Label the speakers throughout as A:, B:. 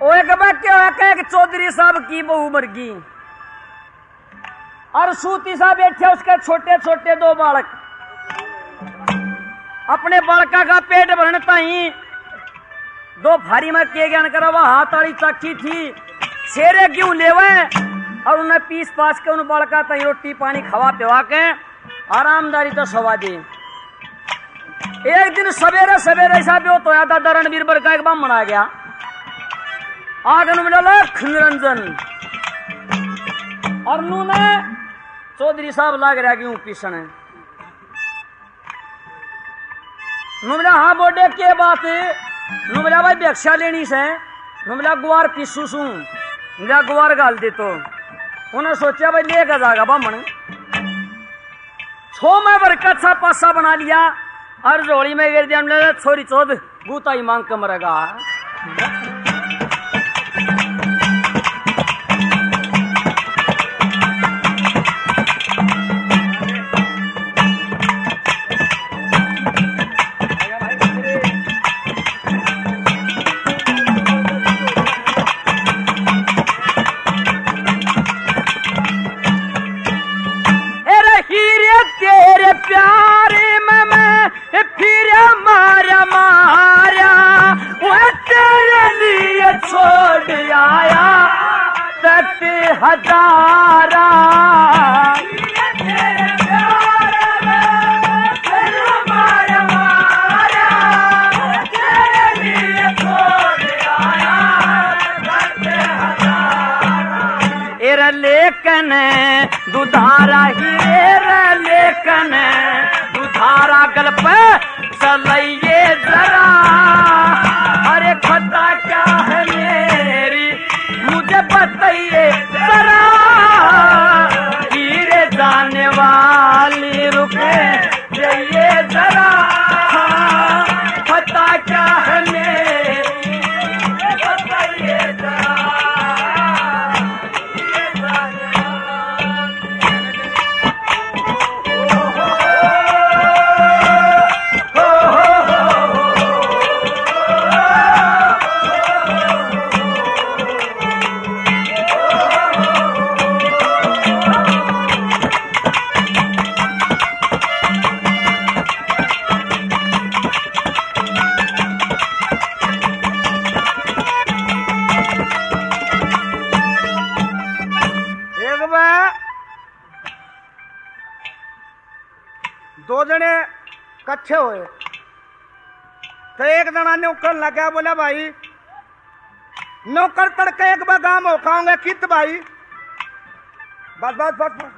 A: ओ एक क्या है चौधरी साहब की बहू मर गई और सूती साहब बैठे उसके छोटे छोटे दो बालक। अपने बालका का पेट भरता ही दो भारी में के ज्ञान करा हुआ हाथ वाली चाकी थी शेरे क्यों लेवे और उन्हें पीस पास के उन बालका तई रोटी पानी खवा पिवा के आरामदारी तो सवा दी। एक दिन सवेरे सवेरे ऐसा भी तो याद था रणवीर बर का एक ब्राह्मण आ गया आगन में लख निरंजन और नू ने चौधरी साहब लाग रहा क्यों पीसन है नुमला हाँ बोडे के बात नुमला भाई भिक्षा लेनी से नुमला गुआर पीसू सू मेरा गुआर गाल दे तो उन्हें सोचा भाई लेगा जाएगा ब्राह्मण छो में बर कच्चा पासा बना लिया और जोड़ी में गिर दिया छोरी चौध गूता ही मांग के मरेगा।
B: हजारा लेकिन दुधारा हीरे लेकिन दुधारा गल पे चलिए जरा अरे खता क्या है मेरी मुझे बताइए जरा हीरे जाने वाली रुके जाइए जरा खता क्या है मेरी बताइए जरा। दो जने कच्चे हुए तो एक जना नौकर लगा बोला भाई नौकर तड़के एक बार गांव हो खाऊंगे कित भाई बस बस बस बस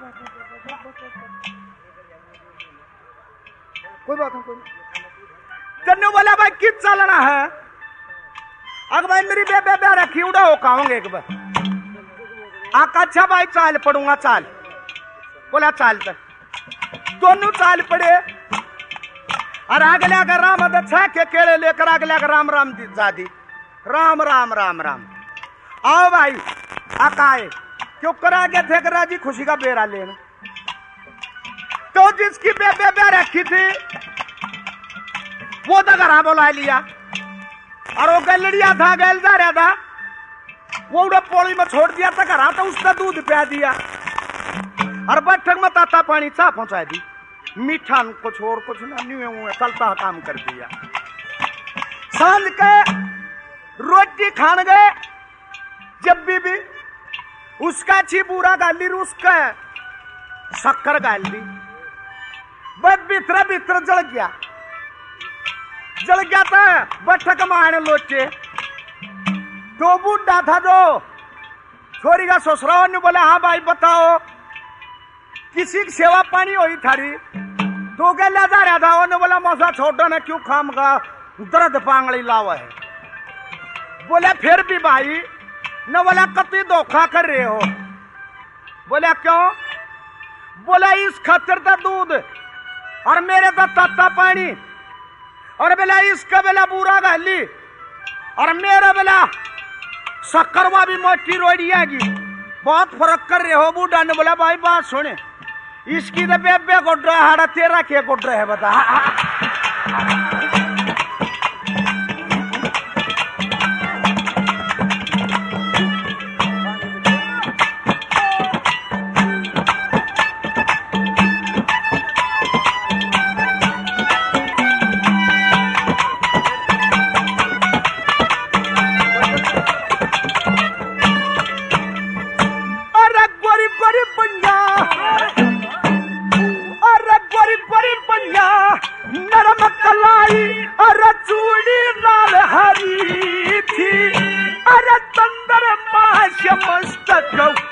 B: कोई बात नहीं जन्नू बोला भाई कित चलना है अगर भाई मेरी बे रखी उड़ा हो खाऊंगे एक बार आका अच्छा भाई चाल पड़ूंगा चाल बोला चाल तक दोनों चाल पड़े और अगले अगर राम अच्छा के केड़े लेकर अगले अगर राम राम जादी राम राम राम राम आओ भाई आकाए क्यों करा गए थे राजी खुशी का बेरा लेना तो जिसकी बे रखी थी वो तो घरा बुला लिया और वो गलड़िया था गैल जा रहा था वो उड़ा पोली में छोड़ दिया था घरा तो उसका दूध पिया दिया और बैठक में ताता पानी चाह पहुंचा दी मीठा कुछ और कुछ नहीं चलता काम कर दिया। सांझ के रोटी खान गए जब भी उसका छी बुरा गाली उसका शक्कर गाल दी बस भीतर जल गया था बैठक में आने लोटे तो बूढ़ा था जो छोरी का ससुराल ने बोला हाँ भाई बताओ किसी की सेवा पानी हुई थारी तो क्या लगा रहा था उन्होंने बोला मौसा छोटो ने क्यों खाम का दर्द पांगड़ी लावा है बोला फिर भी भाई न बोला कति धोखा कर रहे हो बोला क्यों बोला इस खातिर का दूध और मेरे तो तत्ता पानी और बोला इसका बोला बुरा गाली और मेरा बोला शक्करवा भी मोटी रोड़ियागी बहुत फर्क कर रहे हो बूढ़ा ने बोला भाई बात सुने इसकी तो बेबे कोट रहा है तेरा क्या कोट रहा है बता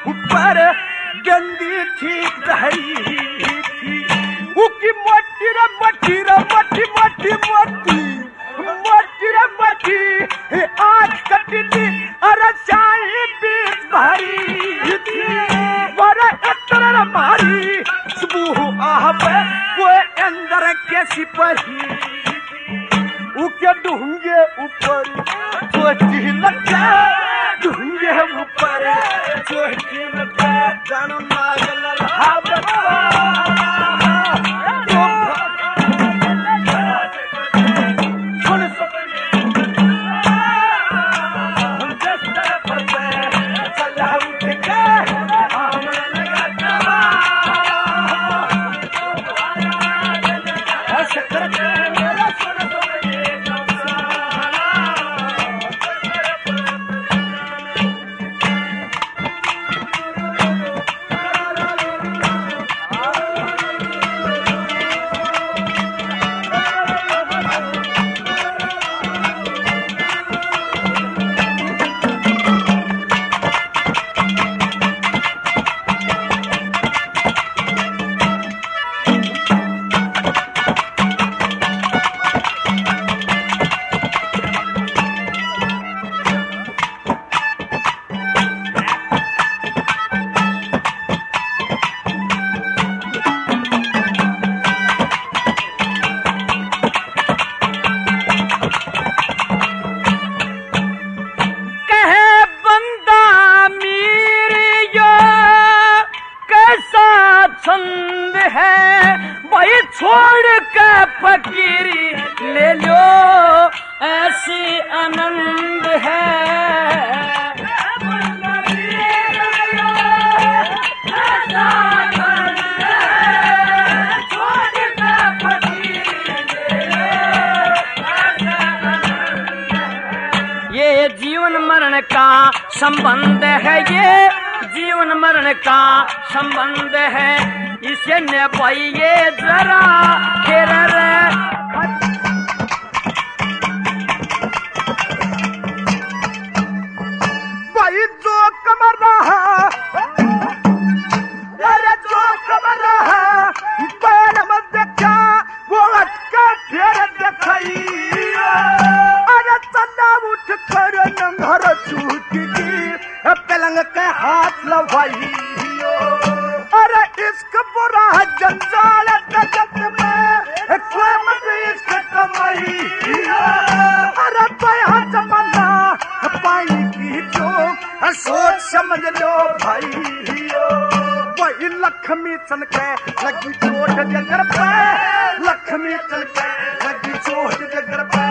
B: ऊपर गंदी थी दहरी थी उकी मोटी रे मोटी रे मोटी मोटी मोटी मोटी रे मोटी आँख कटी थी अरे शाही बीच भारी थी बड़े इतना मारी सुबह आह पे कोई अंदर के सिपाही उके ढूंढे ऊपर चोटी लगा ढूंढे ऊपर चोटी लगा जानो नागल छंद है भाई छोड़ के फकीरी ले लो ऐसी आनंद है ये जीवन मरण का संबंध है ये जीवन मरण का संबंध है इसे निभाइए जरा फिर भाई जो कमर रहा अरे जो कमर रहा पैर मत देखा वो अटका फिर दिखाई अरे चला उठ कर नंगर छूट गई पलंग के हाथ लवाई अरे इश्क बुरा जंजाल जगत में कोई मत इश्क कमाई अरे बया जमाना पाई की जो सोच समझ लो भाई वही लक्ष्मी चल के लगी चोट जगर पे लक्ष्मी चल के लगी चोट जगर पे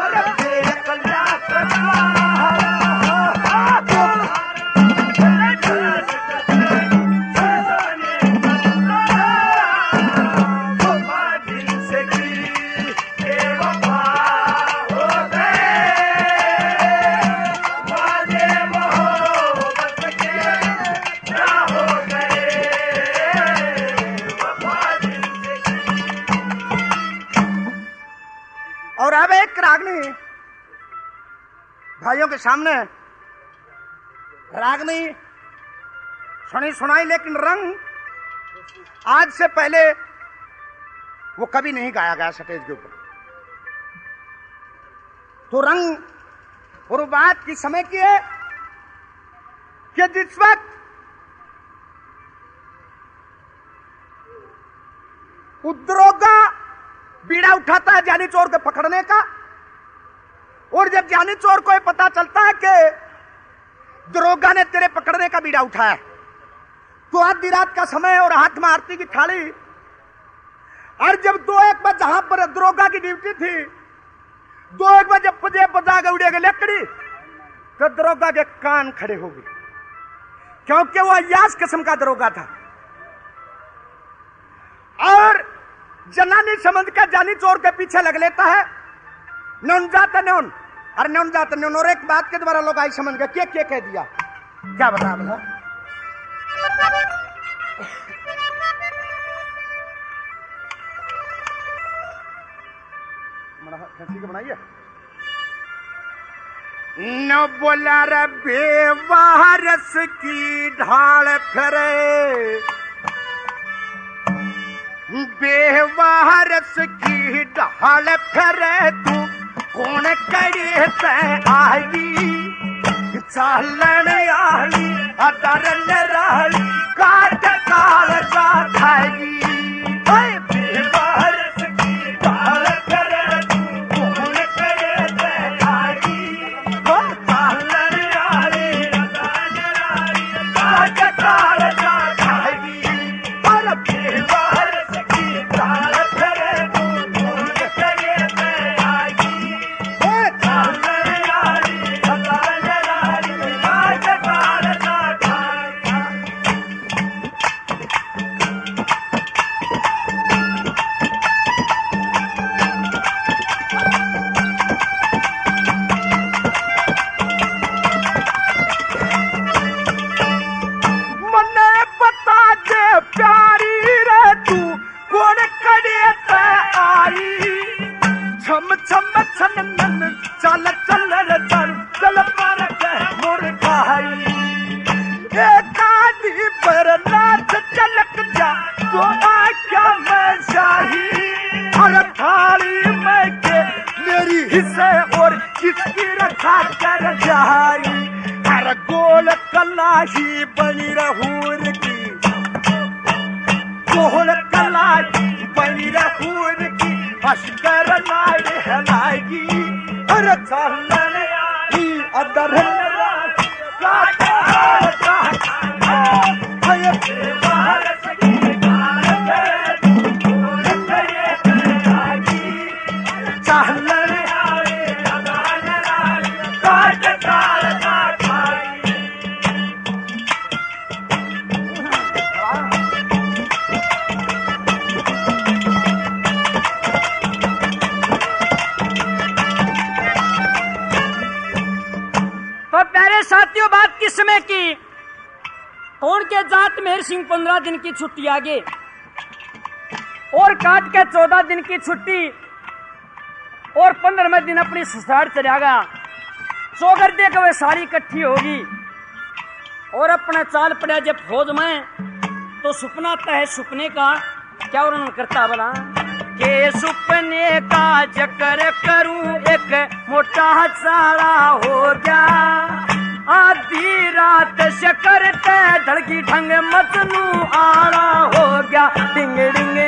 B: और अब एक रागनी भाइयों के सामने रागनी सुनी सुनाई लेकिन रंग आज से पहले वो कभी नहीं गाया गया स्टेज के ऊपर। तो रंग और बात की समय की है कि जिस वक्त उद्रोगा बीड़ा उठाता है जानी चोर के पकड़ने का और जब जानी चोर को पता चलता है कि दरोगा ने तेरे पकड़ने का बीड़ा उठाया तो आधी रात का समय और हाथ में आरती की थाली और जब 2-1 बजे जहां पर दरोगा की ड्यूटी थी 2-1 बजे पजे बजा के उड़ेगा लकड़ी तो दरोगा के कान खड़े हो गए क्योंकि वो अयास किस्म का दरोगा था और जनानी समझ कर जानी चोर के पीछे लग लेता है नौन जाता नौन अरे नौन जाता नौन और एक बात के द्वारा लोग आई समझ गए क्या कह दिया क्या बता बोला खसी को बनाइए न बोला रे बेवारस की ढाल फिरे, बेवारस की ढाल फिरे तू कौन करे ते आई, चालन आली अदरन राली काट काल जा खाई। बेवारस की ढाल फिरे तू कौन करे ते आई, चालन आली अदरन राली काट काल जा खाई। अरे बेवारस की ढाल फिरे तू कौन करे ते आई, चालन आली अदरन राली काट काल जा खाई। मने बता दे प्यारी रे तू कौन करे ते आई, छम छम छनन चल चल रे चल चल पर के मुर्गाई। एक आदि पर नाच चलक जा तो आज्ञा में शाही, अरे थाली में के मेरी हिस्से और किसकी रखा कर जाई। अरे गोल कलाही बनी रहूर की, गोल कलाही बनी रहूर की, अशकर नाड़ हलागी। अरे चलन ही अदर
A: तो प्यारे साथियों, बात किस समय की? कौन के जात मेहर सिंह 15 दिन की छुट्टी आगे और काट के 14 दिन की छुट्टी और 15वें दिन अपनी ससुराल चलेगा। चौगर दे के वे सारी इकट्ठी होगी और अपना चाल पड़ा जब फौज में, तो सपना आता है सपने का क्या वर्णन करता बला के सपने का जकर करूं एक मोटा चाला हो गया, आधी रात शकर ते धड़की ढंग मजनू आड़ा हो गया, डिंग डिंग